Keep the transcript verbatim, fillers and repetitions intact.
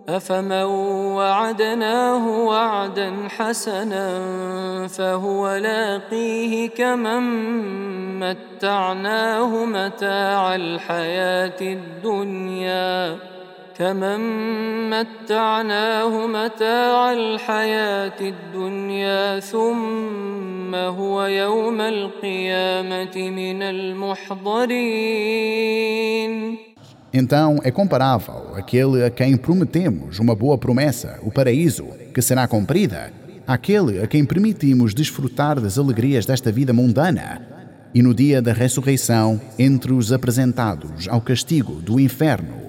أفمن وعدناه وعدا حسنا فهو لاقيه كمن متعناه متاع الحياة الدنيا كمن متعناه متاع الحياة الدنيا ثم هو يوم القيامة من المحضرين. Então é comparável aquele a quem prometemos uma boa promessa, o paraíso, que será cumprida, àquele a quem permitimos desfrutar das alegrias desta vida mundana e no dia da ressurreição entre os apresentados ao castigo do inferno